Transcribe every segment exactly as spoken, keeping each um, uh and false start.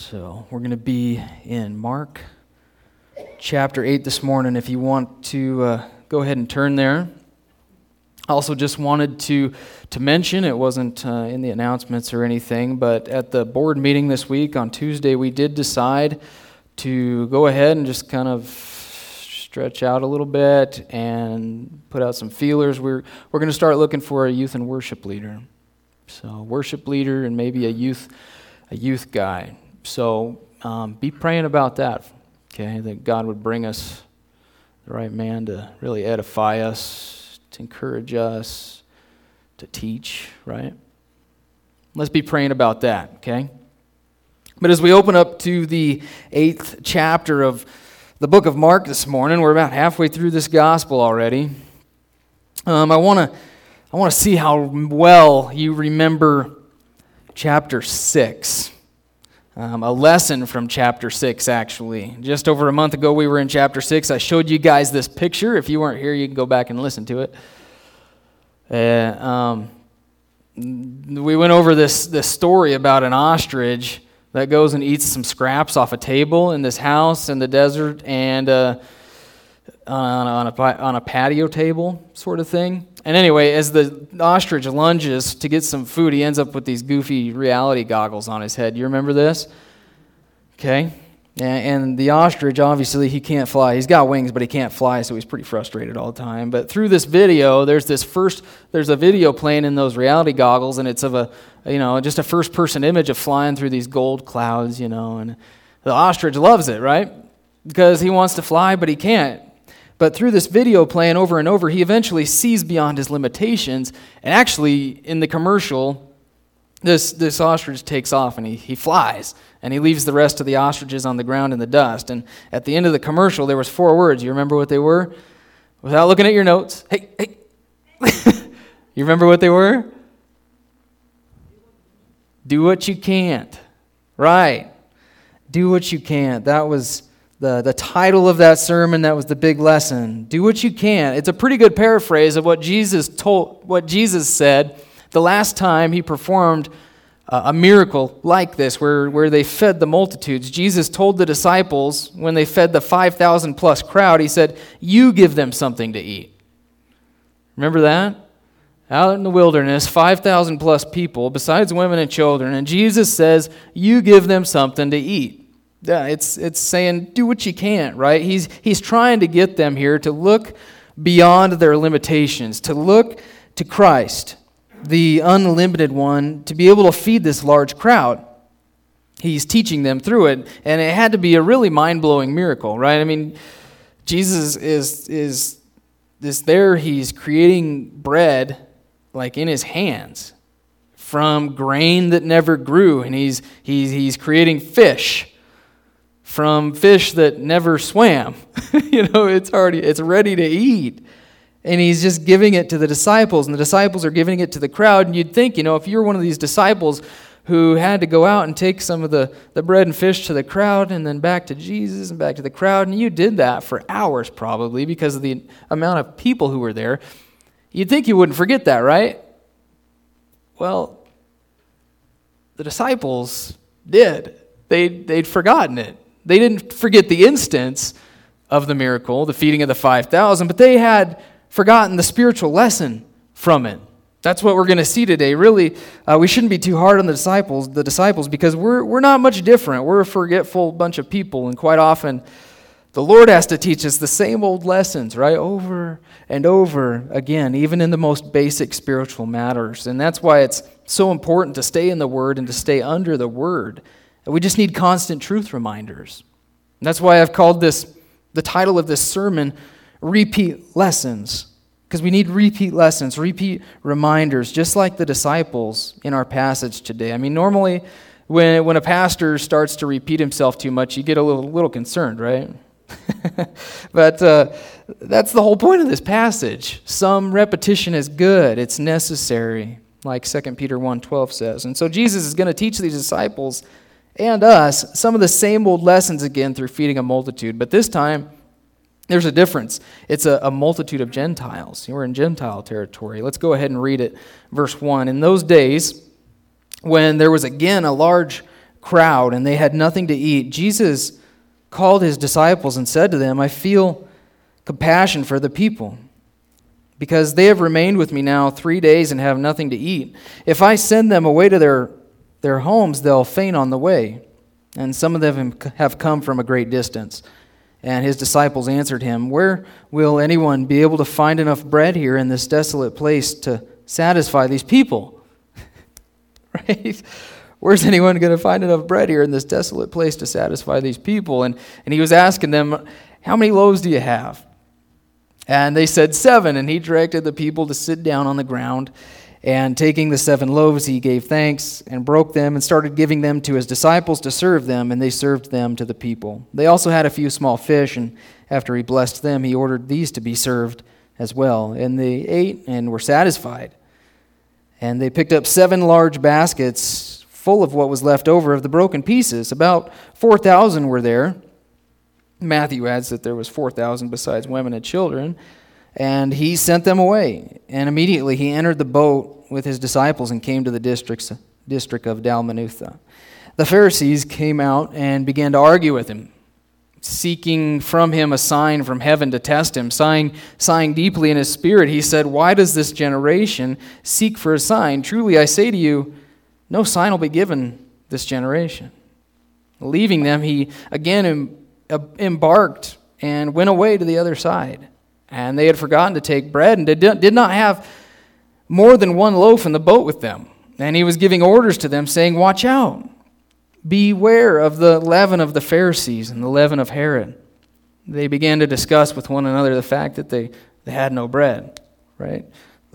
So we're going to be in Mark chapter eight this morning. If you want to uh, go ahead and turn there. I also just wanted to to mention, it wasn't uh, in the announcements or anything, but at the board meeting this week on Tuesday, we did decide to go ahead and just kind of stretch out a little bit and put out some feelers. We're we're going to start looking for a youth and worship leader. So worship leader and maybe a youth a youth guy. So um, be praying about that, okay, that God would bring us the right man to really edify us, to encourage us, to teach, right? Let's be praying about that, okay? But as we open up to the eighth chapter of the book of Mark this morning, we're about halfway through this gospel already. Um, I want to I want to see how well you remember chapter six. Um, a lesson from chapter six, actually. Just over a month ago, we were in chapter six. I showed you guys this picture. If you weren't here, you can go back and listen to it. Uh, um, we went over this, this story about an ostrich that goes and eats some scraps off a table in this house in the desert and uh, on, on, a, on a patio table sort of thing. And anyway, as the ostrich lunges to get some food, he ends up with these goofy reality goggles on his head. You remember this? Okay. And the ostrich, obviously, he can't fly. He's got wings, but he can't fly, so he's pretty frustrated all the time. But through this video, there's this first, there's a video playing in those reality goggles, and it's of a, you know, just a first-person image of flying through these gold clouds, you know. And the ostrich loves it, right? Because he wants to fly, but he can't. But through this video playing over and over, he eventually sees beyond his limitations. And actually, in the commercial, this this ostrich takes off and he, he flies. And he leaves the rest of the ostriches on the ground in the dust. And at the end of the commercial, there was four words. You remember what they were? Without looking at your notes. Hey, hey. You remember what they were? Do what you can't. Right. Do what you can't. That was The, the title of that sermon. That was the big lesson. Do what you can. It's a pretty good paraphrase of what Jesus told, what Jesus said the last time he performed uh, a miracle like this, where, where they fed the multitudes. Jesus told the disciples when they fed the five thousand plus crowd, he said, "You give them something to eat." Remember that? Out in the wilderness, five thousand plus people, besides women and children, and Jesus says, "You give them something to eat." Yeah, it's it's saying do what you can, right? He's he's trying to get them here to look beyond their limitations, to look to Christ, the unlimited one, to be able to feed this large crowd. He's teaching them through it, and it had to be a really mind-blowing miracle, right? I mean, Jesus is is is there. He's creating bread like in his hands from grain that never grew, and he's he's he's creating fish from fish that never swam. You know, it's already, it's ready to eat. And he's just giving it to the disciples, and the disciples are giving it to the crowd. And you'd think, you know, if you're one of these disciples who had to go out and take some of the, the bread and fish to the crowd and then back to Jesus and back to the crowd, and you did that for hours probably because of the amount of people who were there, you'd think you wouldn't forget that, right? Well, the disciples did. They, they'd forgotten it. They didn't forget the instance of the miracle, the feeding of the five thousand, but they had forgotten the spiritual lesson from it. That's what we're going to see today. Really, uh, we shouldn't be too hard on the disciples, the disciples, because we're we're not much different. We're a forgetful bunch of people, and quite often the Lord has to teach us the same old lessons, right, over and over again, even in the most basic spiritual matters. And that's why it's so important to stay in the Word and to stay under the Word. We just need constant truth reminders. And that's why I've called this, the title of this sermon, Repeat Lessons. Because we need repeat lessons, repeat reminders, just like the disciples in our passage today. I mean, normally when, when a pastor starts to repeat himself too much, you get a little, little concerned, right? But uh, that's the whole point of this passage. Some repetition is good. It's necessary, like Second Peter one twelve says. And so Jesus is going to teach these disciples and us some of the same old lessons again through feeding a multitude. But this time, there's a difference. It's a, a multitude of Gentiles. We're in Gentile territory. Let's go ahead and read it. Verse one. In those days, when there was again a large crowd, and they had nothing to eat, Jesus called his disciples and said to them, I feel compassion for the people, because they have remained with me now three days and have nothing to eat. If I send them away to their, their homes, they'll faint on the way. And some of them have come from a great distance. And his disciples answered him, Where will anyone be able to find enough bread here in this desolate place to satisfy these people? Right? Where's anyone going to find enough bread here in this desolate place to satisfy these people? And, and he was asking them, how many loaves do you have? And they said seven, and he directed the people to sit down on the ground. And taking the seven loaves, he gave thanks and broke them and started giving them to his disciples to serve them, and they served them to the people. They also had a few small fish, and after he blessed them, he ordered these to be served as well. And they ate and were satisfied. And they picked up seven large baskets full of what was left over of the broken pieces. About four thousand were there. Matthew adds that there was four thousand besides women and children. And he sent them away. And immediately he entered the boat with his disciples and came to the districts, district of Dalmanutha. The Pharisees came out and began to argue with him, seeking from him a sign from heaven to test him. Sighing, sighing deeply in his spirit, he said, Why does this generation seek for a sign? Truly I say to you, no sign will be given this generation. Leaving them, he again em- embarked and went away to the other side. And they had forgotten to take bread and did, did not have more than one loaf in the boat with them. And he was giving orders to them, saying, Watch out. Beware of the leaven of the Pharisees and the leaven of Herod. They began to discuss with one another the fact that they, they had no bread. Right?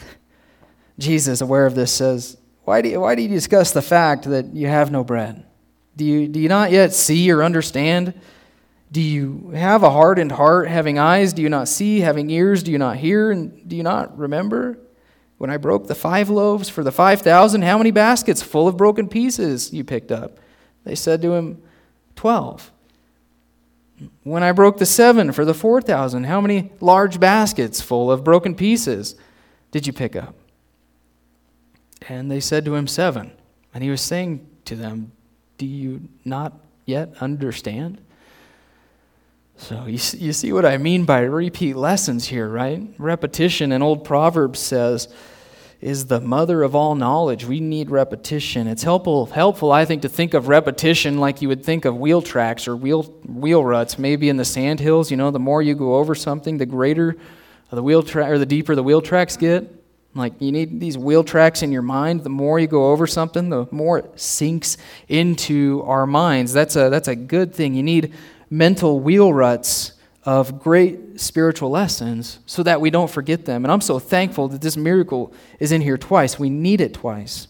Jesus, aware of this, says, why do, you, why do you discuss the fact that you have no bread? Do you, do you not yet see or understand? Do you have a hardened heart, having eyes, do you not see, having ears, do you not hear, and do you not remember? When I broke the five loaves for the five thousand, how many baskets full of broken pieces you picked up? They said to him, twelve. When I broke the seven for the four thousand, how many large baskets full of broken pieces did you pick up? And they said to him, seven. And he was saying to them, do you not yet understand? So you see, you see what I mean by repeat lessons here, right? Repetition, an old proverb says, is the mother of all knowledge. We need repetition. It's helpful, helpful, I think, to think of repetition like you would think of wheel tracks or wheel wheel ruts. Maybe in the sand hills, you know, the more you go over something, the greater the wheel track, or the deeper the wheel tracks get. Like you need these wheel tracks in your mind. The more you go over something, the more it sinks into our minds. That's a that's a good thing. You need mental wheel ruts of great spiritual lessons so that we don't forget them. And I'm so thankful that this miracle is in here twice. We need it twice.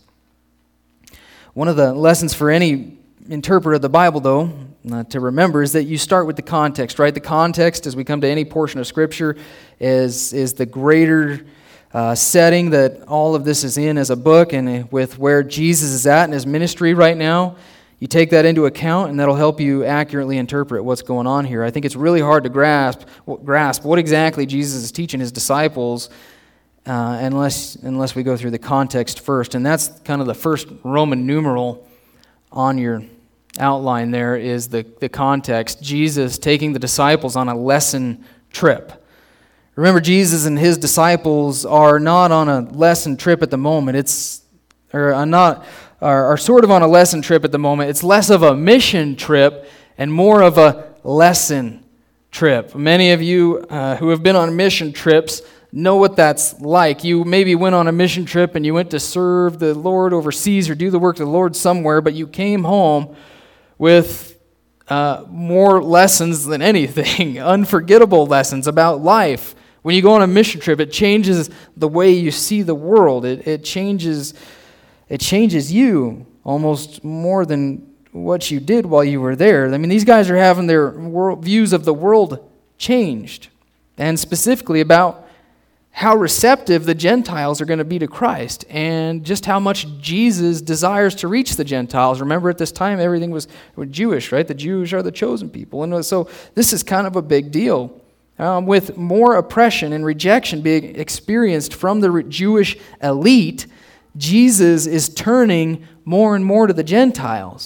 One of the lessons for any interpreter of the Bible, though, uh, to remember is that you start with the context, right? The context, as we come to any portion of Scripture, is, is the greater uh, setting that all of this is in as a book, and with where Jesus is at in his ministry right now. You take that into account, and that'll help you accurately interpret what's going on here. I think it's really hard to grasp grasp what exactly Jesus is teaching his disciples uh, unless unless we go through the context first. And that's kind of the first Roman numeral on your outline there is the, the context. Jesus taking the disciples on a lesson trip. Remember, Jesus and his disciples are not on a lesson trip at the moment. It's or are not... Are, are sort of on a lesson trip at the moment. It's less of a mission trip and more of a lesson trip. Many of you uh, who have been on mission trips know what that's like. You maybe went on a mission trip and you went to serve the Lord overseas or do the work of the Lord somewhere, but you came home with uh, more lessons than anything, unforgettable lessons about life. When you go on a mission trip, it changes the way you see the world. It, it changes... It changes you almost more than what you did while you were there. I mean, these guys are having their world, views of the world changed, and specifically about how receptive the Gentiles are going to be to Christ and just how much Jesus desires to reach the Gentiles. Remember, at this time, everything was Jewish, right? The Jews are the chosen people. And so this is kind of a big deal. Um, with more oppression and rejection being experienced from the Jewish elite, Jesus is turning more and more to the Gentiles.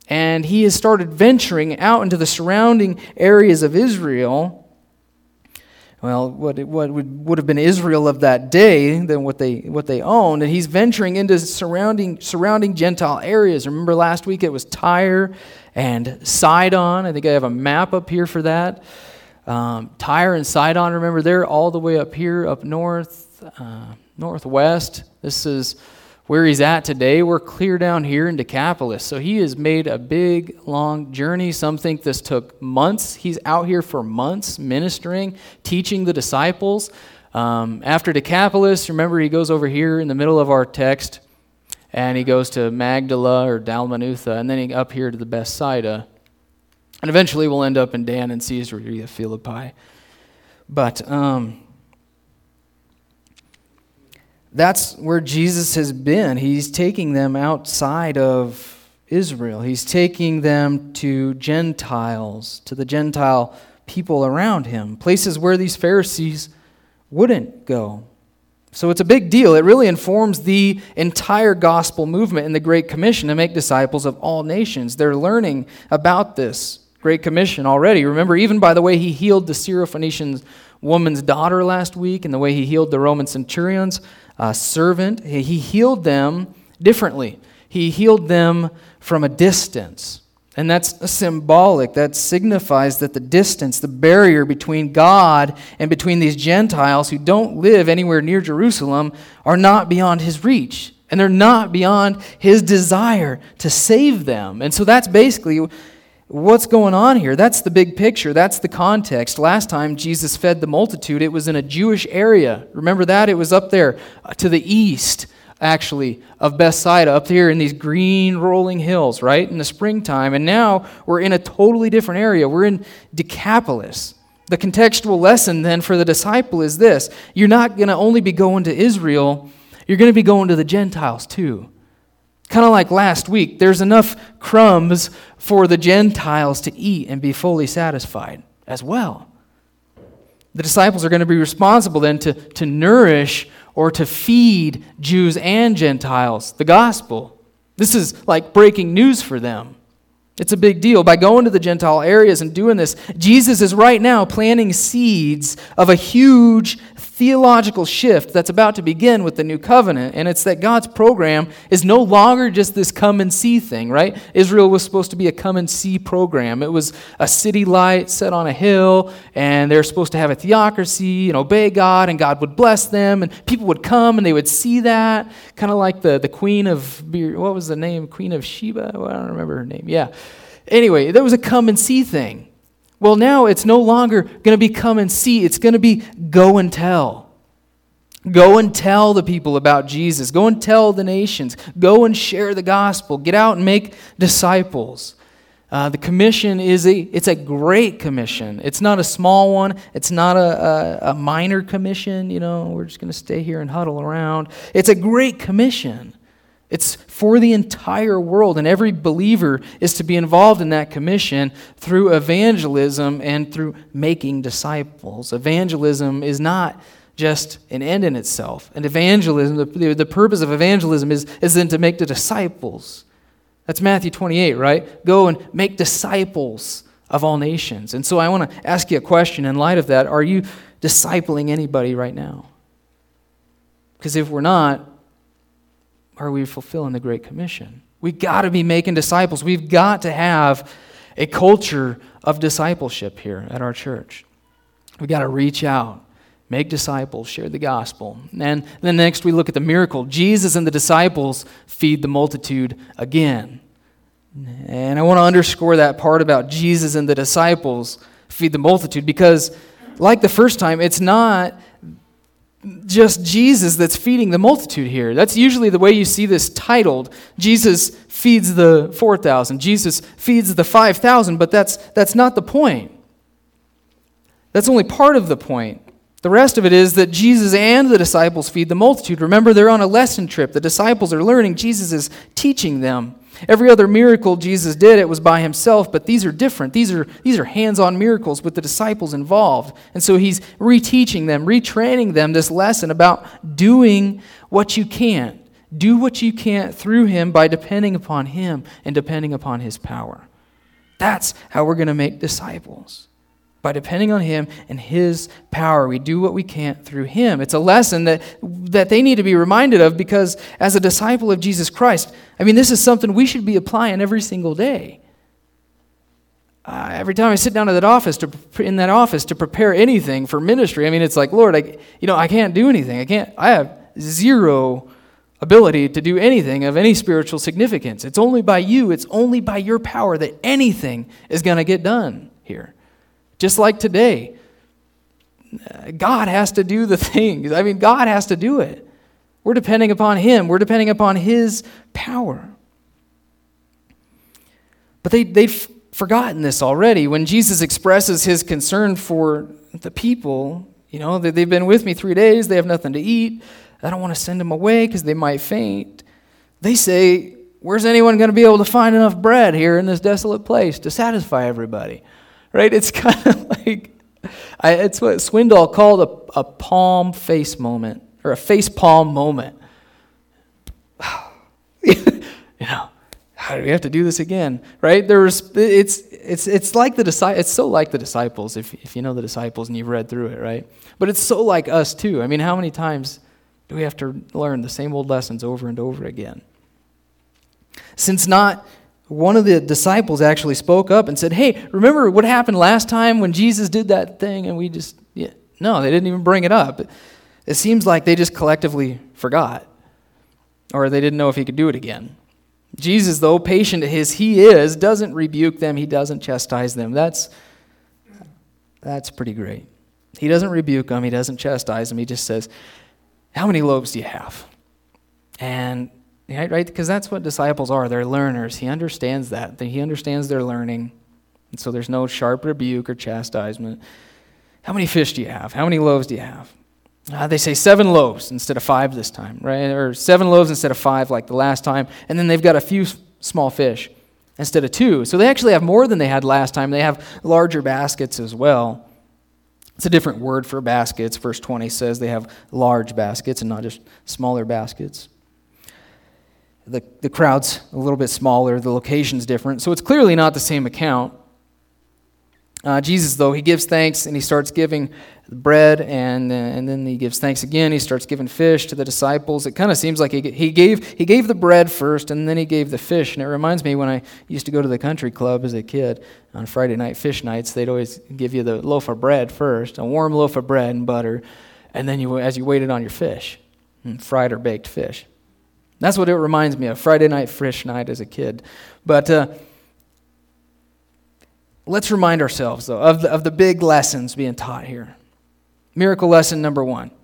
And he has started venturing out into the surrounding areas of Israel. Well, what what would, would have been Israel of that day than what they what they owned, and he's venturing into surrounding surrounding Gentile areas. Remember last week it was Tyre and Sidon. I think I have a map up here for that. Um, Tyre and Sidon. Remember, they're all the way up here, up north, uh, northwest. This is where he's at today. We're clear down here in Decapolis. So he has made a big, long journey. Some think this took months. He's out here for months ministering, teaching the disciples. Um, after Decapolis, remember he goes over here in the middle of our text, and he goes to Magdala or Dalmanutha, and then he up here to the Bethsaida. And eventually we'll end up in Dan and Caesarea Philippi. But um, that's where Jesus has been. He's taking them outside of Israel. He's taking them to Gentiles, to the Gentile people around him, places where these Pharisees wouldn't go. So it's a big deal. It really informs the entire gospel movement in the Great Commission to make disciples of all nations. They're learning about this Great Commission already. Remember, even by the way he healed the Syrophoenician woman's daughter last week and the way he healed the Roman centurion's uh, servant, he healed them differently. He healed them from a distance. And that's symbolic. That signifies that the distance, the barrier between God and between these Gentiles who don't live anywhere near Jerusalem are not beyond his reach. And they're not beyond his desire to save them. And so that's basically what's going on here. That's the big picture. That's the context. Last time Jesus fed the multitude, it was in a Jewish area. Remember that? It was up there to the east, actually, of Bethsaida, up here in these green rolling hills, right, in the springtime. And now we're in a totally different area. We're in Decapolis. The contextual lesson then for the disciple is this: you're not going to only be going to Israel, you're going to be going to the Gentiles too. Kind of like last week, there's enough crumbs for the Gentiles to eat and be fully satisfied as well. The disciples are going to be responsible then to, to nourish or to feed Jews and Gentiles the gospel. This is like breaking news for them. It's a big deal. By going to the Gentile areas and doing this, Jesus is right now planting seeds of a huge theological shift that's about to begin with the new covenant. And it's that God's program is no longer just this come and see thing, right? Israel was supposed to be a come and see program. It was a city light set on a hill, and they're supposed to have a theocracy and obey God, and God would bless them, and people would come and they would see that. Kind of like the, the queen of, what was the name? Queen of Sheba? Well, I don't remember her name. Yeah. Anyway, there was a come and see thing. Well, now it's no longer going to be come and see. It's going to be go and tell. Go and tell the people about Jesus. Go and tell the nations. Go and share the gospel. Get out and make disciples. Uh, the commission is a, it's a great commission. It's not a small one. It's not a, a, a minor commission. You know, we're just going to stay here and huddle around. It's a great commission. It's for the entire world, and every believer is to be involved in that commission through evangelism and through making disciples. Evangelism is not just an end in itself. And evangelism, the, the purpose of evangelism is, is then to make the disciples. That's Matthew twenty-eight, right? Go and make disciples of all nations. And so I want to ask you a question in light of that. Are you discipling anybody right now? Because if we're not, are we fulfilling the Great Commission? We've got to be making disciples. We've got to have a culture of discipleship here at our church. We've got to reach out, make disciples, share the gospel. And then next we look at the miracle. Jesus and the disciples feed the multitude again. And I want to underscore that part about Jesus and the disciples feed the multitude, because like the first time, it's not just Jesus that's feeding the multitude here. That's usually the way you see this titled. Jesus feeds the four thousand. Jesus feeds the five thousand, but that's that's not the point. That's only part of the point. The rest of it is that Jesus and the disciples feed the multitude. Remember, they're on a lesson trip. The disciples are learning. Jesus is teaching them. Every other miracle Jesus did, it was by himself, but these are different. These are, these are hands-on miracles with the disciples involved. And so he's reteaching them, retraining them this lesson about doing what you can. Do what you can't through him by depending upon him and depending upon his power. That's how we're going to make disciples. By depending on him and his power. We do what we can't through him. It's a lesson that, that they need to be reminded of, because as a disciple of Jesus Christ, I mean, this is something we should be applying every single day. Uh, every time I sit down at that office to in that office to prepare anything for ministry, I mean, it's like, Lord, I, you know, I can't do anything. I can't. I have zero ability to do anything of any spiritual significance. It's only by you. It's only by your power that anything is going to get done here. Just like today, God has to do the things. I mean, God has to do it. We're depending upon him. We're depending upon his power. But they, they've forgotten this already. When Jesus expresses his concern for the people, you know, that they've been with me three days, they have nothing to eat, I don't want to send them away because they might faint. They say, where's anyone going to be able to find enough bread here in this desolate place to satisfy everybody? Right? It's kind of like, I, it's what Swindoll called a, a palm face moment, or a face palm moment. You know, how do we have to do this again? Right? There's, it's it's it's like the disciples. It's so like the disciples. If if you know the disciples and you've read through it, right? But it's so like us too. I mean, how many times do we have to learn the same old lessons over and over again? Since not one of the disciples actually spoke up and said, "Hey, remember what happened last time when Jesus did that thing?" And we just, yeah, no, they didn't even bring it up. It seems like they just collectively forgot, or they didn't know if he could do it again. Jesus, though patient as he is, doesn't rebuke them. He doesn't chastise them. That's that's pretty great. He doesn't rebuke them. He doesn't chastise them. He just says, "How many loaves do you have?" And right, because that's what disciples are. They're learners. He understands that. He understands their learning. And so there's no sharp rebuke or chastisement. How many fish do you have? How many loaves do you have? Uh, they say seven loaves instead of five this time, right? Or seven loaves instead of five like the last time. And then they've got a few small fish instead of two. So they actually have more than they had last time. They have larger baskets as well. It's a different word for baskets. Verse twenty says they have large baskets and not just smaller baskets. The, the crowd's a little bit smaller. The location's different. So it's clearly not the same account. Uh, Jesus, though, he gives thanks and he starts giving bread, and uh, and then he gives thanks again. He starts giving fish to the disciples. It kind of seems like he he gave he gave the bread first, and then he gave the fish. And it reminds me when I used to go to the country club as a kid on Friday night fish nights. They'd always give you the loaf of bread first, a warm loaf of bread and butter, and then you as you waited on your fish, fried or baked fish. That's what it reminds me of, Friday night fish night as a kid. But uh, let's remind ourselves, though, of the, of the big lessons being taught here. Miracle lesson number one.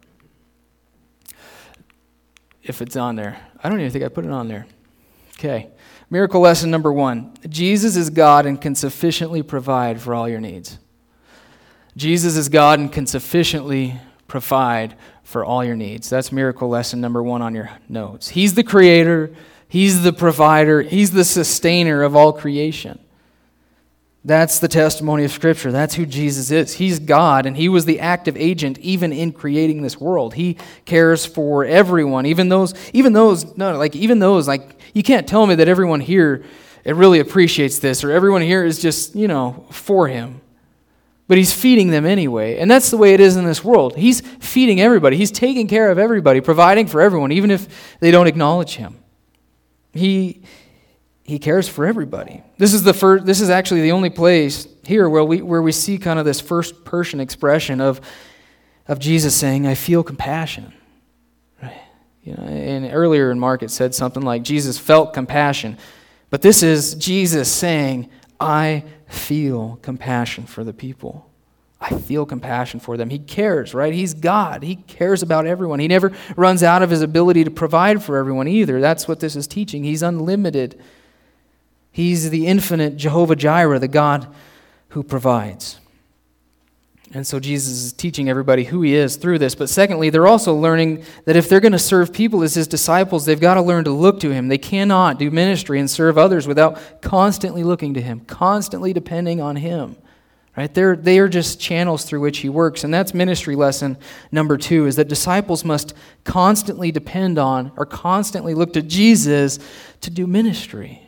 If it's on there. I don't even think I put it on there. Okay. Miracle lesson number one. Jesus is God and can sufficiently provide for all your needs. Jesus is God and can sufficiently provide for all your needs. That's miracle lesson number one on your notes. He's the creator. He's the provider. He's the sustainer of all creation. That's the testimony of Scripture. That's who Jesus is. He's God, and he was the active agent even in creating this world. He cares for everyone, even those, even those, no, like even those, like you can't tell me that everyone here it really appreciates this, or everyone here is just, you know, for him. But he's feeding them anyway. And that's the way it is in this world. He's feeding everybody. He's taking care of everybody, providing for everyone, even if they don't acknowledge him. He he cares for everybody. This is the first this is actually the only place here where we where we see kind of this first person expression of of Jesus saying, "I feel compassion." Right? You know, and earlier in Mark it said something like Jesus felt compassion. But this is Jesus saying, "I feel compassion for the people. I feel compassion for them." He cares, right? He's God. He cares about everyone. He never runs out of his ability to provide for everyone either. That's what this is teaching. He's unlimited. He's the infinite Jehovah Jireh, the God who provides. And so Jesus is teaching everybody who he is through this. But secondly, they're also learning that if they're going to serve people as his disciples, they've got to learn to look to him. They cannot do ministry and serve others without constantly looking to him, constantly depending on him. Right? They're, they are just channels through which he works. And that's ministry lesson number two, is that disciples must constantly depend on or constantly look to Jesus to do ministry.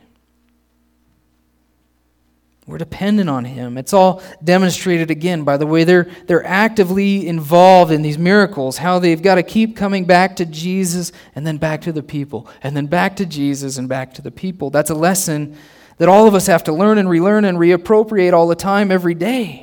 We're dependent on him. It's all demonstrated again by the way they're, they're actively involved in these miracles, how they've got to keep coming back to Jesus and then back to the people, and then back to Jesus and back to the people. That's a lesson that all of us have to learn and relearn and reappropriate all the time, every day.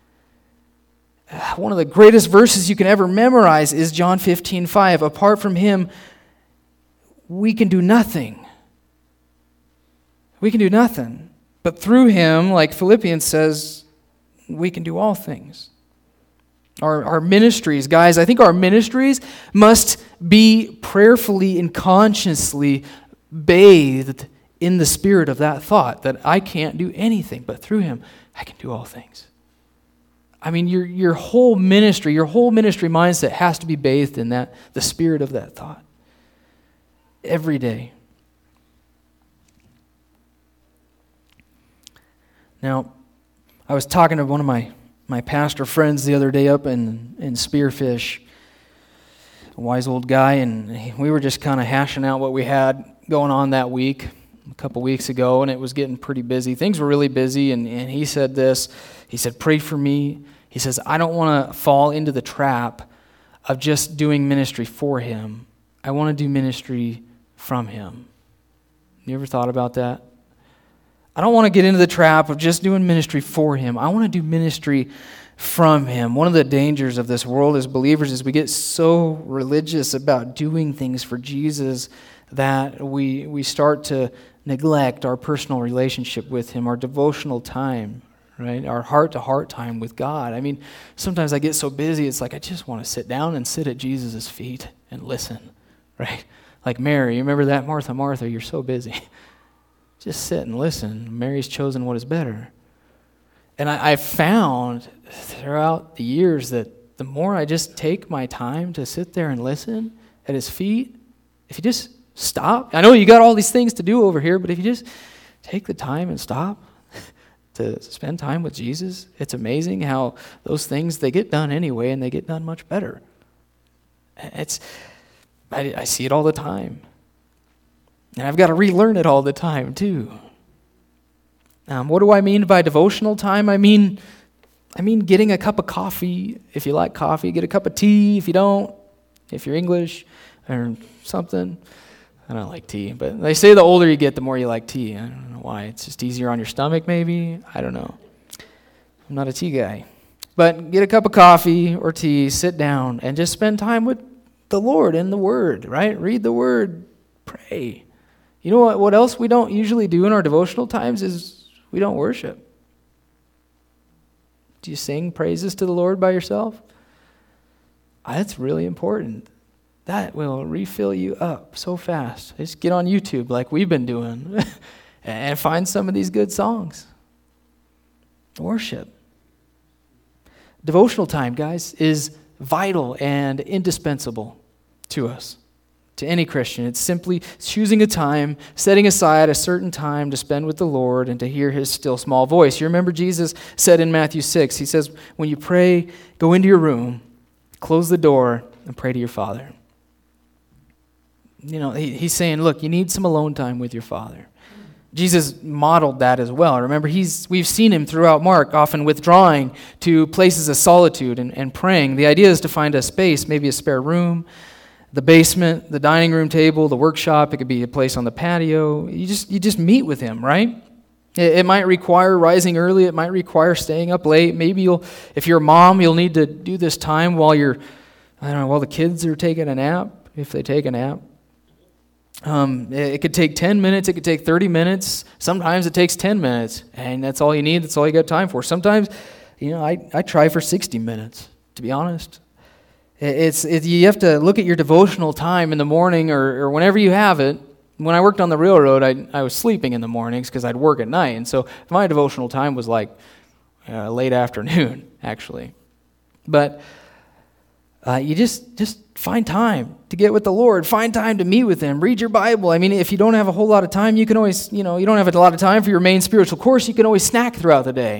One of the greatest verses you can ever memorize is John fifteen five. Apart from him, we can do nothing. We can do nothing. But through him, like Philippians says, we can do all things. Our, our ministries, guys, I think our ministries must be prayerfully and consciously bathed in the spirit of that thought, that I can't do anything, but through him, I can do all things. I mean, your, your whole ministry, your whole ministry mindset has to be bathed in that, the spirit of that thought. Every day. Now, I was talking to one of my, my pastor friends the other day up in, in Spearfish, a wise old guy, and we were just kind of hashing out what we had going on that week, a couple weeks ago, and it was getting pretty busy. Things were really busy, and, and he said this. He said, pray for me. He says, I don't want to fall into the trap of just doing ministry for him. I want to do ministry from him. You ever thought about that? I don't want to get into the trap of just doing ministry for him. I want to do ministry from him. One of the dangers of this world as believers is we get so religious about doing things for Jesus that we we start to neglect our personal relationship with him, our devotional time, right? Our heart-to-heart time with God. I mean, sometimes I get so busy, it's like I just want to sit down and sit at Jesus' feet and listen, right? Like Mary, you remember that? Martha, Martha, you're so busy. Just sit and listen. Mary's chosen what is better. And I, I've found throughout the years that the more I just take my time to sit there and listen at his feet, if you just stop, I know you got all these things to do over here, but if you just take the time and stop to spend time with Jesus, it's amazing how those things, they get done anyway, and they get done much better. It's, I, I see it all the time. And I've got to relearn it all the time, too. Um, what do I mean by devotional time? I mean, I mean getting a cup of coffee, if you like coffee. Get a cup of tea, if you don't, if you're English, or something. I don't like tea, but they say the older you get, the more you like tea. I don't know why. It's just easier on your stomach, maybe. I don't know. I'm not a tea guy. But get a cup of coffee or tea, sit down, and just spend time with the Lord and the Word, right? Read the Word, pray. You know what, what else we don't usually do in our devotional times is we don't worship. Do you sing praises to the Lord by yourself? That's really important. That will refill you up so fast. Just get on YouTube like we've been doing and find some of these good songs. Worship. Devotional time, guys, is vital and indispensable to us. To any Christian. It's simply choosing a time, setting aside a certain time to spend with the Lord and to hear his still small voice. You remember Jesus said in Matthew six, he says, when you pray, go into your room, close the door, and pray to your Father. You know, he, he's saying, look, you need some alone time with your Father. Jesus modeled that as well. Remember, he's we've seen him throughout Mark, often withdrawing to places of solitude and, and praying. The idea is to find a space, maybe a spare room, the basement, the dining room table, the workshop. It could be a place on the patio. You just you just meet with him, right? It, it might require rising early. It might require staying up late. Maybe you'll, if you're a mom, you'll need to do this time while you're, I don't know, while the kids are taking a nap, if they take a nap. Um, it, it could take ten minutes. It could take thirty minutes. Sometimes it takes ten minutes, and that's all you need. That's all you got time for. Sometimes, you know, I, I try for sixty minutes, to be honest. It's it, you have to look at your devotional time in the morning or, or whenever you have it. When I worked on the railroad, I I was sleeping in the mornings because I'd work at night, and so my devotional time was like uh, late afternoon, actually. But uh, you just just find time to get with the Lord. Find time to meet with Him. Read your Bible. I mean, if you don't have a whole lot of time, you can always, you know, you don't have a lot of time for your main spiritual course. You can always snack throughout the day.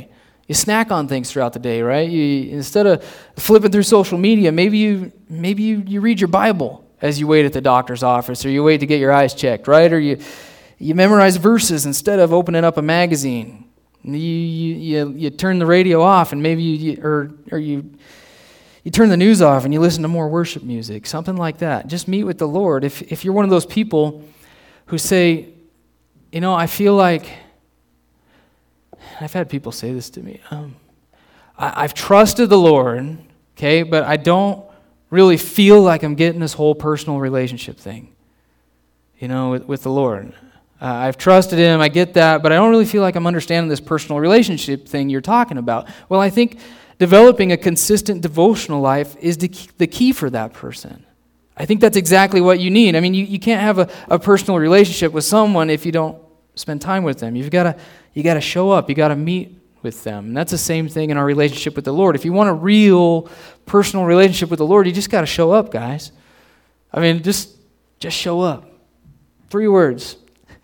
You snack on things throughout the day, right? You, instead of flipping through social media, maybe you maybe you, you read your Bible as you wait at the doctor's office, or you wait to get your eyes checked, right? Or you you memorize verses instead of opening up a magazine. You you you, you turn the radio off, and maybe you, you or or you you turn the news off and you listen to more worship music, something like that. Just meet with the Lord. If if you're one of those people who say, you know, I feel like. I've had people say this to me. Um, I, I've trusted the Lord, okay, but I don't really feel like I'm getting this whole personal relationship thing, you know, with, with the Lord. Uh, I've trusted Him, I get that, but I don't really feel like I'm understanding this personal relationship thing you're talking about. Well, I think developing a consistent devotional life is the key, the key for that person. I think that's exactly what you need. I mean, you, you can't have a, a personal relationship with someone if you don't spend time with them. You've got to you got to show up. You got to meet with them. And that's the same thing in our relationship with the Lord. If you want a real personal relationship with the Lord, you just got to show up, guys. I mean, just just show up. Three words.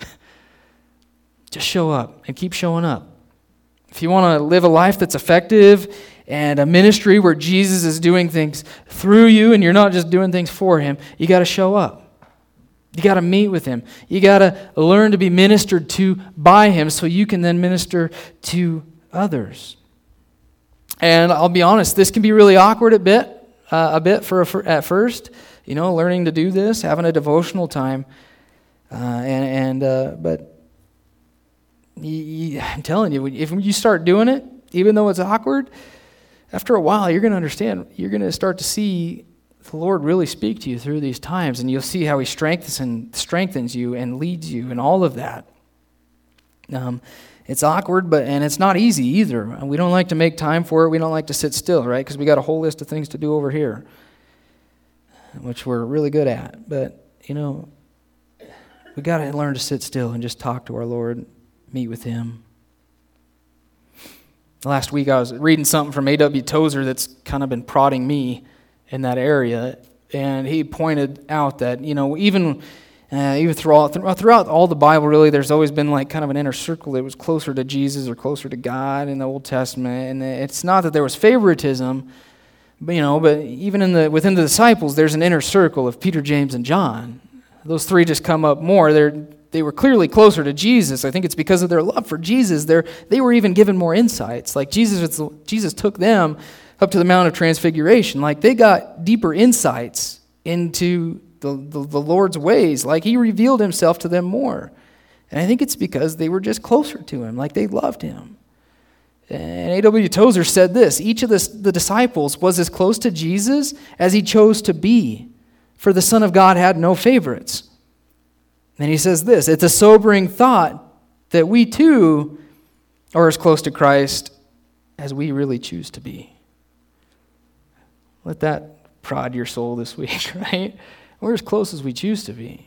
Just show up and keep showing up. If you want to live a life that's effective and a ministry where Jesus is doing things through you and you're not just doing things for Him, you got to show up. You got to meet with Him. You got to learn to be ministered to by Him so you can then minister to others. And I'll be honest, this can be really awkward a bit, uh, a bit for, for at first. You know, learning to do this, having a devotional time, uh, and and uh, but you, you, I'm telling you, if you start doing it, even though it's awkward, after a while you're going to understand. You're going to start to see the Lord really speak to you through these times, and you'll see how He strengthens and strengthens you and leads you and all of that. Um, it's awkward, but and it's not easy either. We don't like to make time for it. We don't like to sit still, right? Because we got a whole list of things to do over here, which we're really good at. But, you know, we got to learn to sit still and just talk to our Lord, meet with Him. Last week I was reading something from A W Tozer that's kind of been prodding me in that area, and he pointed out that, you know, even uh, even throughout, throughout all the Bible, really, there's always been like kind of an inner circle that was closer to Jesus or closer to God in the Old Testament, and it's not that there was favoritism, but, you know, but even in the within the disciples, there's an inner circle of Peter, James, and John. Those three just come up more. They're They were clearly closer to Jesus. I think it's because of their love for Jesus. They're, they were even given more insights. Like Jesus, Jesus took them up to the Mount of Transfiguration. Like they got deeper insights into the, the, the Lord's ways. Like He revealed Himself to them more. And I think it's because they were just closer to Him. Like they loved Him. And A W Tozer said this: each of the, the disciples was as close to Jesus as he chose to be, for the Son of God had no favorites. And he says this: it's a sobering thought that we too are as close to Christ as we really choose to be. Let that prod your soul this week, right? We're as close as we choose to be.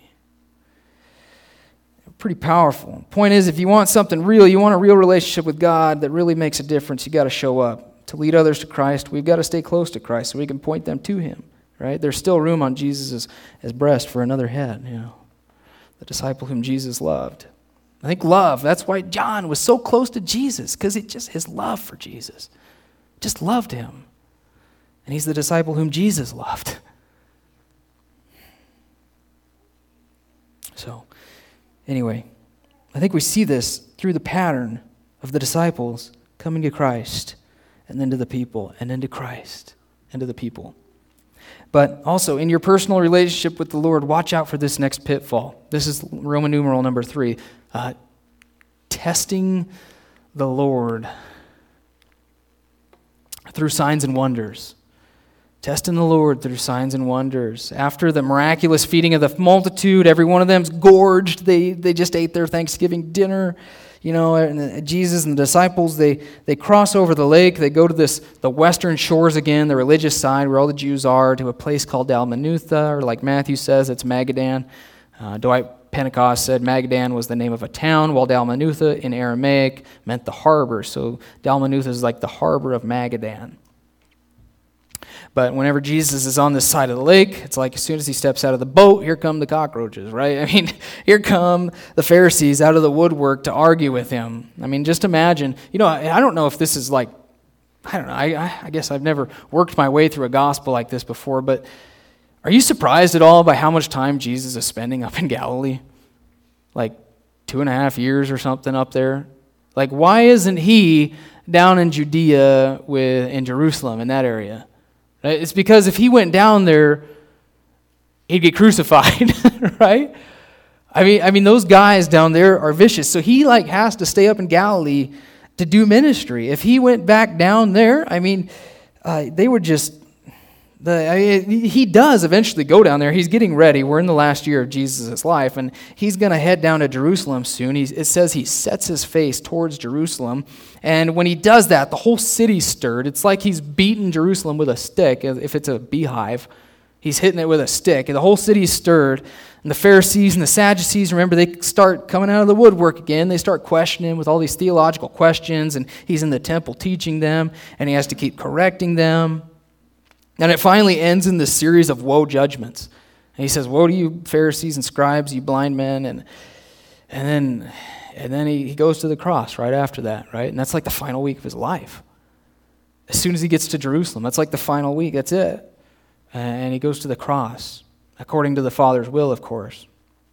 Pretty powerful. Point is, if you want something real, you want a real relationship with God that really makes a difference, you got to show up. To lead others to Christ, we've got to stay close to Christ so we can point them to Him, right? There's still room on Jesus' as breast for another head, you know. The disciple whom Jesus loved. I think love, that's why John was so close to Jesus, because it just his love for Jesus. Just loved Him. And he's the disciple whom Jesus loved. So, anyway, I think we see this through the pattern of the disciples coming to Christ, and then to the people, and then to Christ, and to the people. But also, in your personal relationship with the Lord, watch out for this next pitfall. This is Roman numeral number three. Uh, testing the Lord through signs and wonders. Testing the Lord through signs and wonders. After the miraculous feeding of the multitude, every one of them's gorged. They, they just ate their Thanksgiving dinner. You know, and Jesus and the disciples, they, they cross over the lake. They go to this the western shores again, the religious side where all the Jews are, to a place called Dalmanutha, or like Matthew says, it's Magadan. Uh, Dwight Pentecost said Magadan was the name of a town, while Dalmanutha in Aramaic meant the harbor. So Dalmanutha is like the harbor of Magadan. But whenever Jesus is on this side of the lake, it's like as soon as he steps out of the boat, here come the cockroaches, right? I mean, here come the Pharisees out of the woodwork to argue with him. I mean, just imagine, you know, I don't know if this is like, I don't know, I, I guess I've never worked my way through a gospel like this before, but are you surprised at all by how much time Jesus is spending up in Galilee? Like two and a half years or something up there? Like, why isn't he down in Judea with in Jerusalem, in that area? It's because if he went down there, he'd get crucified, right? I mean, I mean, those guys down there are vicious. So he like has to stay up in Galilee to do ministry. If he went back down there, I mean, uh, they would just. The, I mean, he does eventually go down there. He's getting ready. We're in the last year of Jesus' life, and he's going to head down to Jerusalem soon. He's, it says he sets his face towards Jerusalem, and when he does that, the whole city's stirred. It's like he's beaten Jerusalem with a stick. If it's a beehive, he's hitting it with a stick, and the whole city's stirred. And the Pharisees and the Sadducees, remember, they start coming out of the woodwork again. They start questioning with all these theological questions, and he's in the temple teaching them, and he has to keep correcting them. And it finally ends in this series of woe judgments. And he says, woe to you Pharisees and scribes, you blind men. And and then and then he, he goes to the cross right after that, right? And that's like the final week of his life. As soon as he gets to Jerusalem, that's like the final week, that's it. And he goes to the cross, according to the Father's will, of course.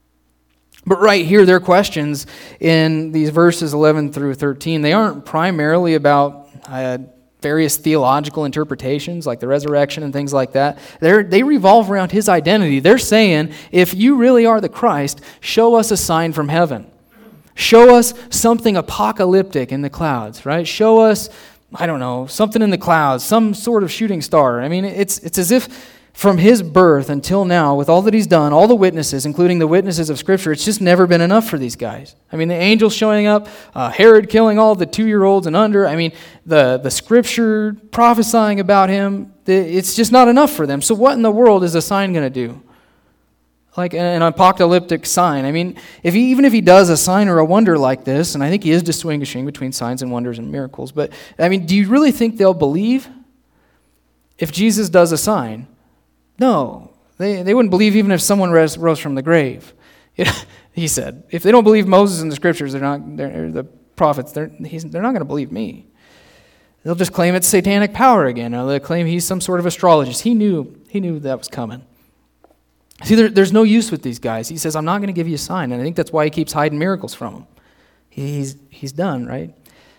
But right here, their questions in these verses eleven through thirteen, they aren't primarily about uh, various theological interpretations like the resurrection and things like that. They're, they revolve around his identity. They're saying, if you really are the Christ, show us a sign from heaven. Show us something apocalyptic in the clouds, right? Show us, I don't know, something in the clouds, some sort of shooting star. I mean, it's it's as if from his birth until now, with all that he's done, all the witnesses, including the witnesses of Scripture, it's just never been enough for these guys. I mean, the angels showing up, uh, Herod killing all the two-year-olds and under. I mean, the, the Scripture prophesying about him, it's just not enough for them. So what in the world is a sign going to do? Like an apocalyptic sign. I mean, if he, even if he does a sign or a wonder like this, and I think he is distinguishing between signs and wonders and miracles, but, I mean, do you really think they'll believe if Jesus does a sign? No, they, they wouldn't believe even if someone rose, rose from the grave. He said, if they don't believe Moses in the Scriptures, they're not they're, the prophets. They're he's, they're not going to believe me. They'll just claim it's satanic power again. Or they'll claim he's some sort of astrologist. He knew he knew that was coming. See, there, there's no use with these guys. He says, I'm not going to give you a sign, and I think that's why he keeps hiding miracles from them. He's he's done, right?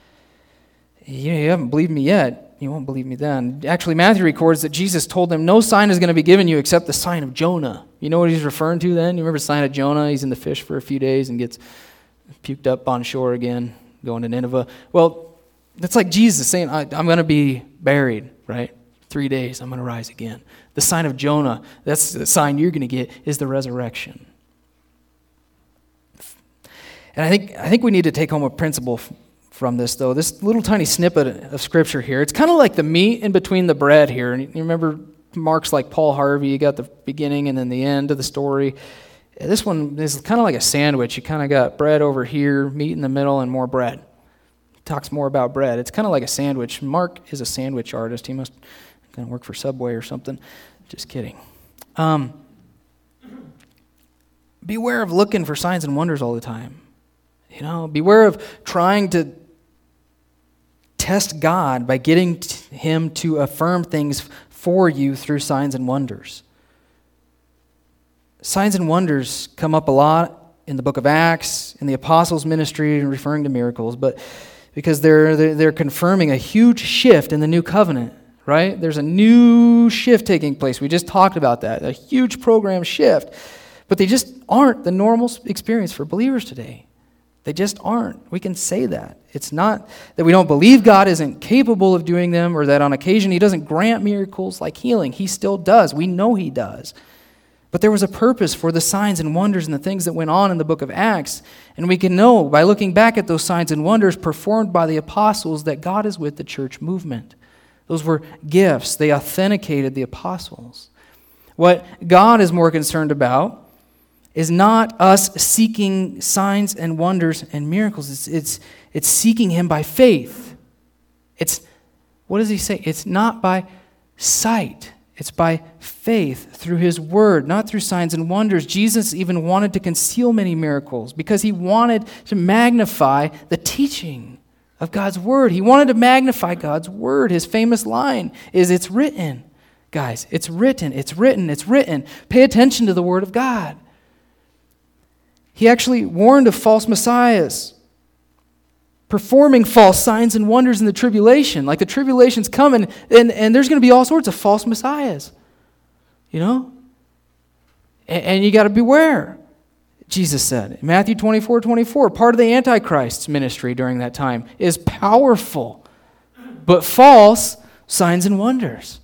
You, you haven't believed me yet. You won't believe me then. Actually, Matthew records that Jesus told them, no sign is going to be given you except the sign of Jonah. You know what he's referring to then? You remember the sign of Jonah? He's in the fish for a few days and gets puked up on shore again, going to Nineveh. Well, that's like Jesus saying, I, I'm going to be buried, right? Three days, I'm going to rise again. The sign of Jonah, that's the sign you're going to get, is the resurrection. And I think I think we need to take home a principle from this, though. This little tiny snippet of Scripture here, it's kind of like the meat in between the bread here. And you remember Mark's like Paul Harvey. You got the beginning and then the end of the story. This one is kind of like a sandwich. You kind of got bread over here, meat in the middle, and more bread. It talks more about bread. It's kind of like a sandwich. Mark is a sandwich artist. He must kind of work for Subway or something. Just kidding. Um, beware of looking for signs and wonders all the time. You know, beware of trying to test God by getting t- him to affirm things for you through signs and wonders. Signs and wonders come up a lot in the book of Acts, in the apostles' ministry, referring to miracles, but because they're, they're they're confirming a huge shift in the new covenant, right? There's a new shift taking place. We just talked about that, a huge program shift, but they just aren't the normal experience for believers today. They just aren't. We can say that. It's not that we don't believe God isn't capable of doing them or that on occasion he doesn't grant miracles like healing. He still does. We know he does. But there was a purpose for the signs and wonders and the things that went on in the book of Acts. And we can know by looking back at those signs and wonders performed by the apostles that God is with the church movement. Those were gifts. They authenticated the apostles. What God is more concerned about is not us seeking signs and wonders and miracles. It's, it's, it's seeking him by faith. It's, what does he say? It's not by sight. It's by faith through his word, not through signs and wonders. Jesus even wanted to conceal many miracles because he wanted to magnify the teaching of God's word. He wanted to magnify God's word. His famous line is, "It's written." Guys, it's written, it's written, it's written. Pay attention to the word of God. He actually warned of false messiahs, performing false signs and wonders in the tribulation. Like the tribulation's coming, and, and there's going to be all sorts of false messiahs. You know? And, and you got to beware, Jesus said. Matthew twenty-four twenty-four, part of the Antichrist's ministry during that time is powerful, but false signs and wonders.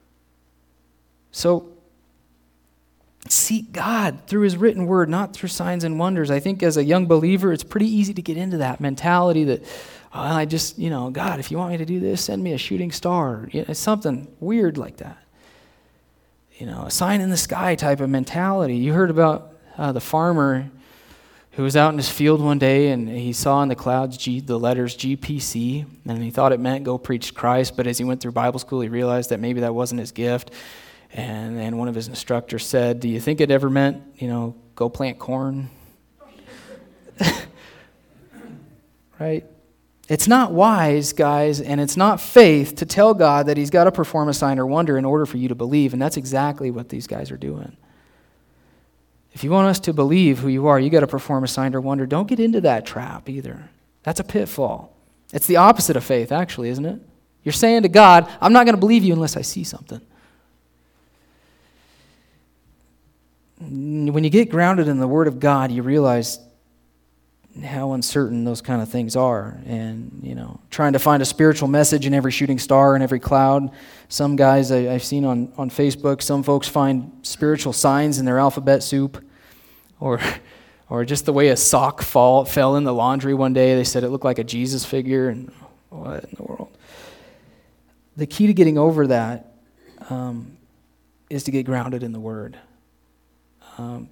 So, seek God through his written word, not through signs and wonders. I think as a young believer, it's pretty easy to get into that mentality that, oh, I just, you know, God, if you want me to do this, send me a shooting star. You know, something weird like that. You know, a sign in the sky type of mentality. You heard about uh, the farmer who was out in his field one day and he saw in the clouds G, the letters G P C, and he thought it meant go preach Christ, but as he went through Bible school, he realized that maybe that wasn't his gift. And then one of his instructors said, "Do you think it ever meant, you know, go plant corn?" Right? It's not wise, guys, and it's not faith to tell God that he's got to perform a sign or wonder in order for you to believe, and that's exactly what these guys are doing. If you want us to believe who you are, you got to perform a sign or wonder. Don't get into that trap either. That's a pitfall. It's the opposite of faith, actually, isn't it? You're saying to God, I'm not going to believe you unless I see something. When you get grounded in the Word of God, you realize how uncertain those kind of things are. And, you know, trying to find a spiritual message in every shooting star and every cloud. Some guys I, I've seen on, on Facebook, some folks find spiritual signs in their alphabet soup. Or or just the way a sock fall, fell in the laundry one day. They said it looked like a Jesus figure. And what in the world? The key to getting over that um, is to get grounded in the Word. Um,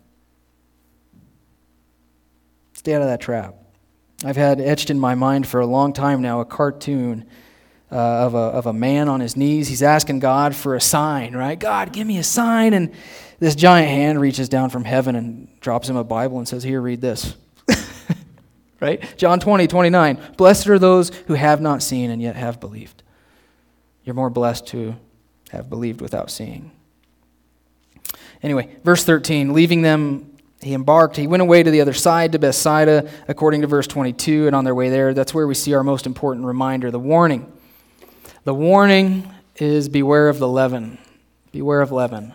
stay out of that trap. I've had etched in my mind for a long time now a cartoon uh, of a of a man on his knees. He's asking God for a sign, right? God, give me a sign. And this giant hand reaches down from heaven and drops him a Bible and says, "Here, read this." Right? John twenty twenty-nine. Blessed are those who have not seen and yet have believed. You're more blessed to have believed without seeing. Anyway, verse thirteen, leaving them, he embarked. He went away to the other side, to Bethsaida, according to verse twenty-two, and on their way there, that's where we see our most important reminder, the warning. The warning is beware of the leaven. Beware of leaven.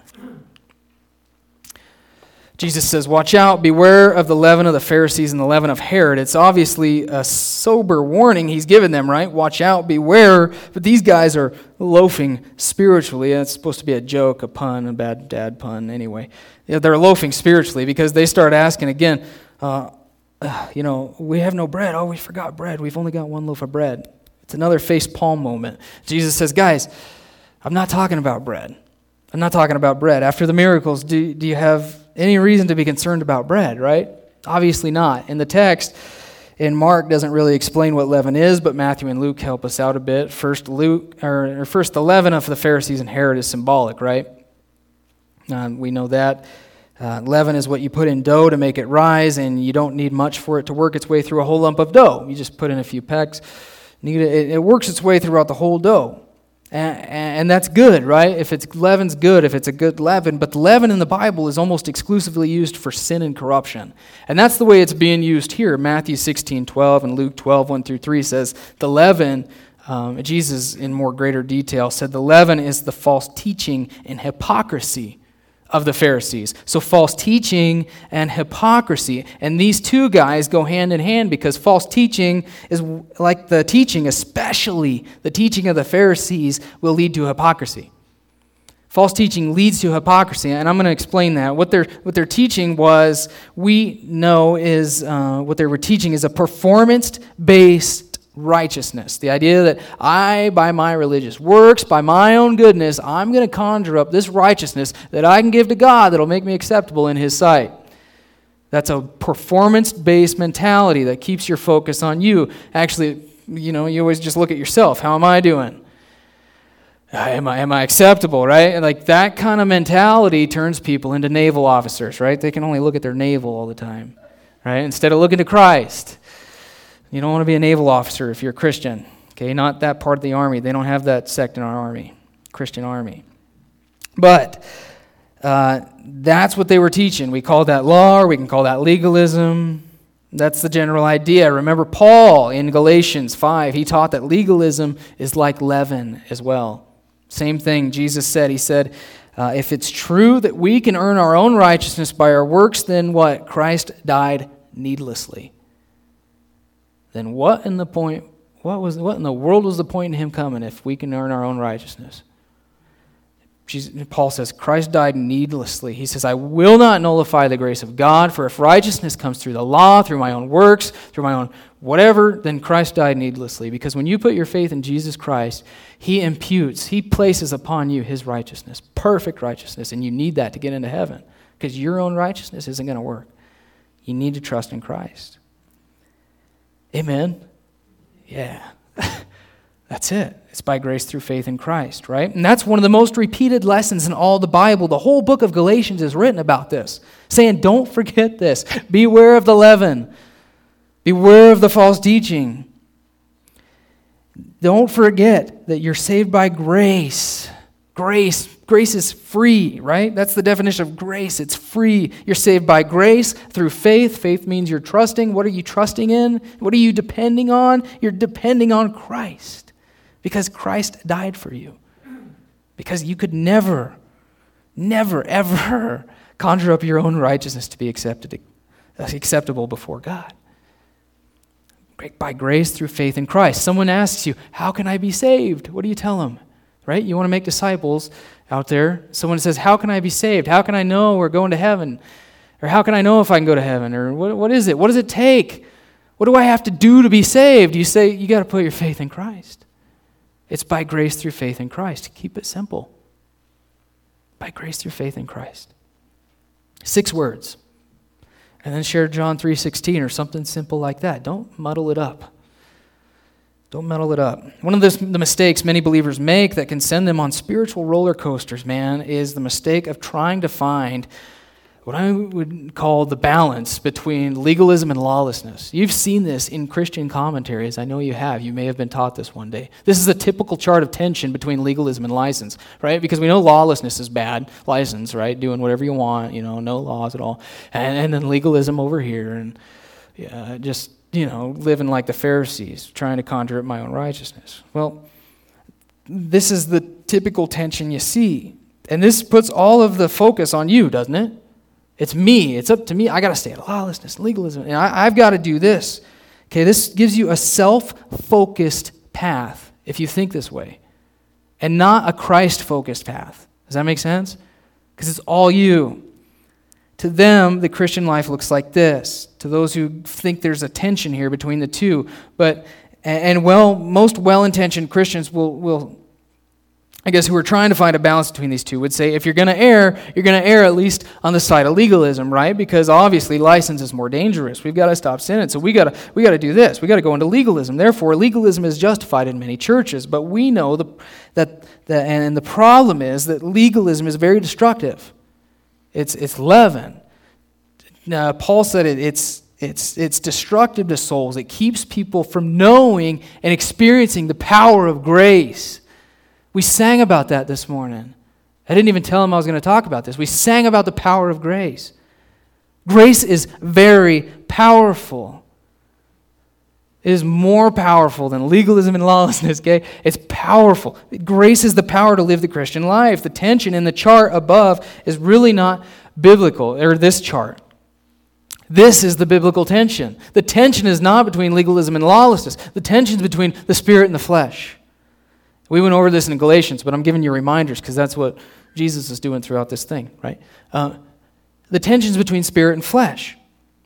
Jesus says, watch out, beware of the leaven of the Pharisees and the leaven of Herod. It's obviously a sober warning he's given them, right? Watch out, beware. But these guys are loafing spiritually. It's supposed to be a joke, a pun, a bad dad pun anyway. Yeah, they're loafing spiritually because they start asking again, uh, uh, you know, we have no bread. Oh, we forgot bread. We've only got one loaf of bread. It's another face palm moment. Jesus says, guys, I'm not talking about bread. I'm not talking about bread. After the miracles, do, do you have any reason to be concerned about bread, right? Obviously not. In the text, in Mark doesn't really explain what leaven is, but Matthew and Luke help us out a bit. First, Luke, or, or first, the leaven of the Pharisees and Herod is symbolic, right? Uh, we know that. Uh, leaven is what you put in dough to make it rise, and you don't need much for it to work its way through a whole lump of dough. You just put in a few pecks. Need it, it works its way throughout the whole dough. And, and that's good, right? If it's leaven's good, if it's a good leaven. But the leaven in the Bible is almost exclusively used for sin and corruption. And that's the way it's being used here. Matthew sixteen twelve and Luke twelve, one through three says, the leaven, um, Jesus in more greater detail said, the leaven is the false teaching and hypocrisy of the Pharisees. So false teaching and hypocrisy. And these two guys go hand in hand because false teaching is like the teaching, especially the teaching of the Pharisees, will lead to hypocrisy. False teaching leads to hypocrisy, and I'm going to explain that. What they're, what they're teaching was, we know is, uh, what they were teaching is a performance-based righteousness. The idea that I, by my religious works, by my own goodness, I'm going to conjure up this righteousness that I can give to God that'll make me acceptable in His sight. That's a performance-based mentality that keeps your focus on you. Actually, you know, you always just look at yourself. How am I doing? Am I, am I acceptable, right? And like that kind of mentality turns people into naval officers, right? They can only look at their navel all the time, right? Instead of looking to Christ. You don't want to be a naval officer if you're a Christian, okay? Not that part of the army. They don't have that sect in our army, Christian army. But uh, that's what they were teaching. We call that law, or we can call that legalism. That's the general idea. Remember Paul in Galatians five, he taught that legalism is like leaven as well. Same thing Jesus said. He said, uh, if it's true that we can earn our own righteousness by our works, then what? Christ died needlessly. Then what in the point, what was what in the world was the point in him coming if we can earn our own righteousness? Jesus, Paul says, Christ died needlessly. He says, I will not nullify the grace of God, for if righteousness comes through the law, through my own works, through my own whatever, then Christ died needlessly. Because when you put your faith in Jesus Christ, he imputes, he places upon you his righteousness, perfect righteousness, and you need that to get into heaven, because your own righteousness isn't going to work. You need to trust in Christ. Amen? Yeah. That's it. It's by grace through faith in Christ, right? And that's one of the most repeated lessons in all the Bible. The whole book of Galatians is written about this, saying, don't forget this. Beware of the leaven. Beware of the false teaching. Don't forget that you're saved by grace. Grace. Grace is free, right? That's the definition of grace. It's free. You're saved by grace through faith. Faith means you're trusting. What are you trusting in? What are you depending on? You're depending on Christ because Christ died for you. Because you could never, never, ever conjure up your own righteousness to be accepted, acceptable before God. By grace through faith in Christ. Someone asks you, how can I be saved? What do you tell them? Right? You want to make disciples out there. Someone says, how can I be saved? How can I know we're going to heaven? Or how can I know if I can go to heaven? Or what, what is it? What does it take? What do I have to do to be saved? You say, you got to put your faith in Christ. It's by grace through faith in Christ. Keep it simple. By grace through faith in Christ. Six words. And then share John three sixteen or something simple like that. Don't muddle it up. Don't muddle it up. One of the, the mistakes many believers make that can send them on spiritual roller coasters, man, is the mistake of trying to find what I would call the balance between legalism and lawlessness. You've seen this in Christian commentaries. I know you have. You may have been taught this one day. This is a typical chart of tension between legalism and license, right? Because we know lawlessness is bad. License, right? Doing whatever you want, you know, no laws at all. And, and then legalism over here. And yeah, just... you know, living like the Pharisees, trying to conjure up my own righteousness. Well, this is the typical tension you see. And this puts all of the focus on you, doesn't it? It's me. It's up to me. I got to stay at lawlessness, legalism. And I, I've got to do this. Okay, this gives you a self-focused path if you think this way. And not a Christ-focused path. Does that make sense? Because it's all you. To them, the Christian life looks like this. To those who think there's a tension here between the two. But, and well, most well-intentioned Christians will, will, I guess, who are trying to find a balance between these two would say, if you're going to err, you're going to err at least on the side of legalism, right? Because obviously license is more dangerous. We've got to stop sinning. So we got to we got to do this. We got to go into legalism. Therefore, legalism is justified in many churches. But we know the, that, the, and the problem is that legalism is very destructive. It's it's leaven. Now, Paul said it, it's it's it's destructive to souls. It keeps people from knowing and experiencing the power of grace. We sang about that this morning. I didn't even tell him I was going to talk about this. We sang about the power of grace. Grace is very powerful. It is more powerful than legalism and lawlessness, okay? It's powerful. Grace is the power to live the Christian life. The tension in the chart above is really not biblical, or this chart. This is the biblical tension. The tension is not between legalism and lawlessness. The tension is between the spirit and the flesh. We went over this in Galatians, but I'm giving you reminders because that's what Jesus is doing throughout this thing, right? Uh, the tension is between spirit and flesh.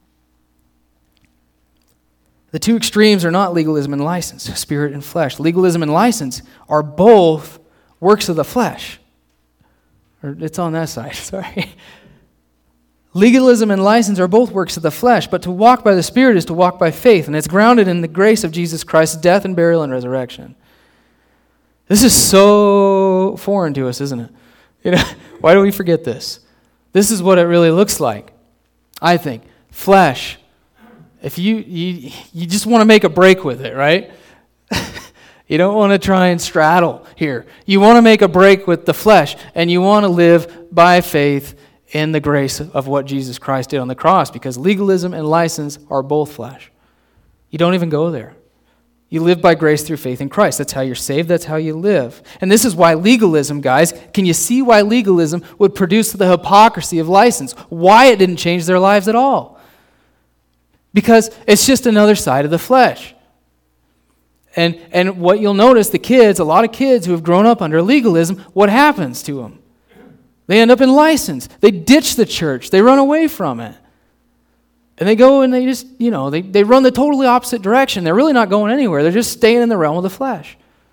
The two extremes are not legalism and license, spirit and flesh. Legalism and license are both works of the flesh. Or it's on that side, sorry. Legalism and license are both works of the flesh, but to walk by the Spirit is to walk by faith, and it's grounded in the grace of Jesus Christ's death and burial and resurrection. This is so foreign to us, isn't it? You know, why do we forget this? This is what it really looks like, I think. Flesh. If you you, you just want to make a break with it, right? You don't want to try and straddle here. You want to make a break with the flesh, and you want to live by faith in the grace of what Jesus Christ did on the cross, because legalism and license are both flesh. You don't even go there. You live by grace through faith in Christ. That's how you're saved. That's how you live. And this is why legalism, guys, can you see why legalism would produce the hypocrisy of license? Why it didn't change their lives at all? Because it's just another side of the flesh. And and what you'll notice, the kids, a lot of kids who have grown up under legalism, what happens to them? They end up in license. They ditch the church. They run away from it. And they go and they just, you know, they, they run the totally opposite direction. They're really not going anywhere. They're just staying in the realm of the flesh.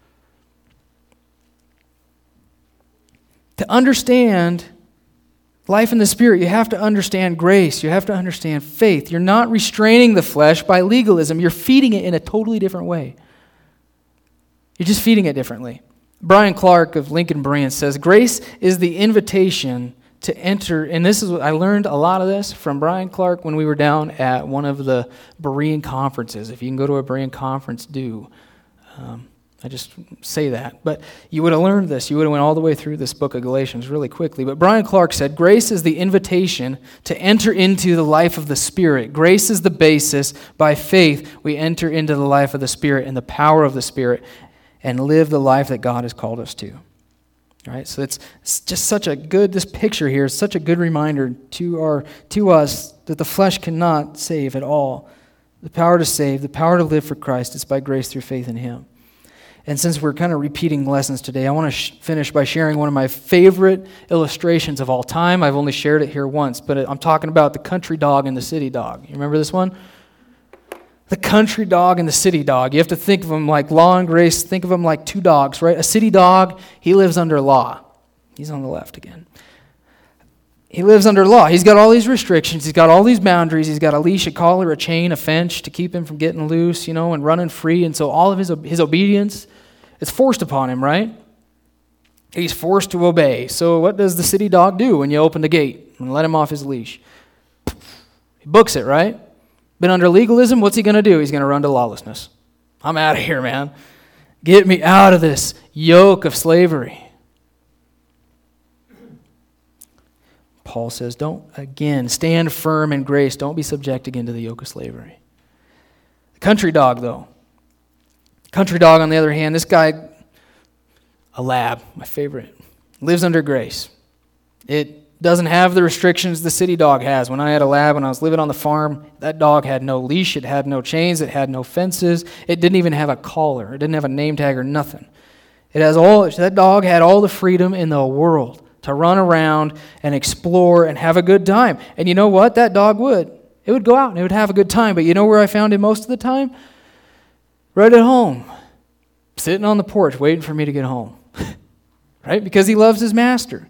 To understand life in the Spirit, you have to understand grace. You have to understand faith. You're not restraining the flesh by legalism. You're feeding it in a totally different way. You're just feeding it differently. Brian Clark of Lincoln Berean says, grace is the invitation to enter, and this is what I learned a lot of this from Brian Clark when we were down at one of the Berean conferences. If you can go to a Berean conference, do. Um, I just say that. But you would have learned this. You would have went all the way through this book of Galatians really quickly. But Brian Clark said, grace is the invitation to enter into the life of the Spirit. Grace is the basis. By faith, we enter into the life of the Spirit and the power of the Spirit and live the life that God has called us to. All right, so it's, it's just such a good, this picture here is such a good reminder to our to us that the flesh cannot save at all. The power to save, the power to live for Christ is by grace through faith in Him. And since we're kind of repeating lessons today, I want to sh- finish by sharing one of my favorite illustrations of all time. I've only shared it here once, but I'm talking about the country dog and the city dog. You remember this one? The country dog and the city dog. You have to think of them like law and grace. Think of them like two dogs, right? A city dog, he lives under law. He's on the left again. He lives under law. He's got all these restrictions. He's got all these boundaries. He's got a leash, a collar, a chain, a fence to keep him from getting loose, you know, and running free. And so all of his his obedience, it's forced upon him, right? He's forced to obey. So what does the city dog do when you open the gate and let him off his leash? He books it, right? But under legalism, what's he going to do? He's going to run to lawlessness. I'm out of here, man. Get me out of this yoke of slavery. Paul says, don't, again, stand firm in grace. Don't be subject again to the yoke of slavery. The country dog, though. Country dog, on the other hand, this guy, a lab, my favorite, lives under grace. It doesn't have the restrictions the city dog has. When I had a lab, when I was living on the farm, that dog had no leash, it had no chains, it had no fences, it didn't even have a collar, it didn't have a name tag or nothing. It has all. That dog had all the freedom in the world to run around and explore and have a good time. And you know what? That dog would. It would go out and it would have a good time. But you know where I found him most of the time? Right at home, sitting on the porch waiting for me to get home. Right? Because he loves his master.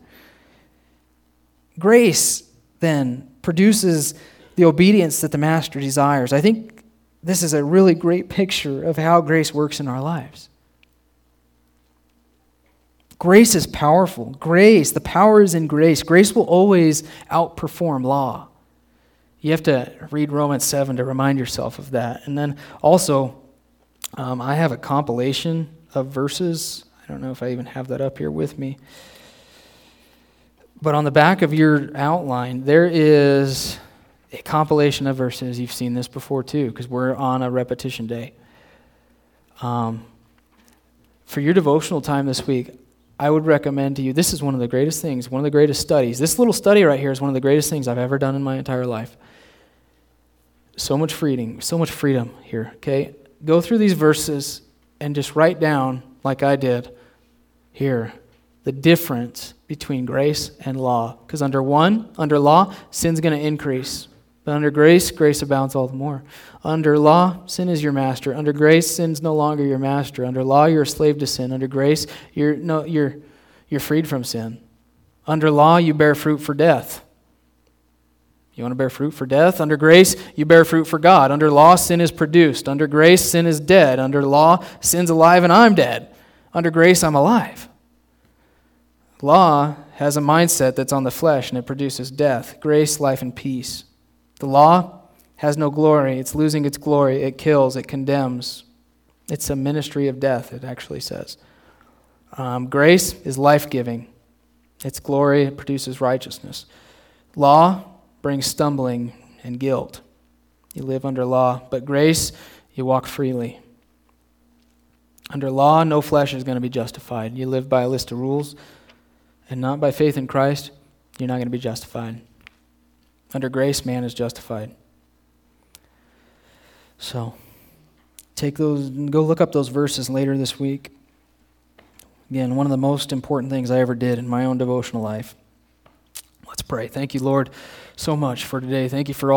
Grace, then, produces the obedience that the master desires. I think this is a really great picture of how grace works in our lives. Grace is powerful. Grace, the power is in grace. Grace will always outperform law. You have to read Romans seven to remind yourself of that. And then also, um, I have a compilation of verses. I don't know if I even have that up here with me. But on the back of your outline, there is a compilation of verses. You've seen this before too, because we're on a repetition day. Um, for your devotional time this week, I would recommend to you, this is one of the greatest things, one of the greatest studies. This little study right here is one of the greatest things I've ever done in my entire life. So much freedom, so much freedom here, okay? Go through these verses and just write down, like I did here, the difference between grace and law. Because under one, under law, sin's going to increase. But under grace, grace abounds all the more. Under law, sin is your master. Under grace, sin's no longer your master. Under law, you're a slave to sin. Under grace, you're no, you're you're freed from sin. Under law, you bear fruit for death. You want to bear fruit for death? Under grace, you bear fruit for God. Under law, sin is produced. Under grace, sin is dead. Under law, sin's alive and I'm dead. Under grace, I'm alive. Law has a mindset that's on the flesh, and it produces death. Grace, life, and peace. The law has no glory. It's losing its glory. It kills. It condemns. It's a ministry of death, it actually says. Um, grace is life-giving. Its glory, it produces righteousness. Law brings stumbling and guilt. You live under law, but grace, you walk freely. Under law, no flesh is going to be justified. You live by a list of rules, and not by faith in Christ, you're not going to be justified. Under grace, man is justified. So, take those, go look up those verses later this week. Again, one of the most important things I ever did in my own devotional life. Let's pray. Thank you, Lord, so much for today. Thank you for all.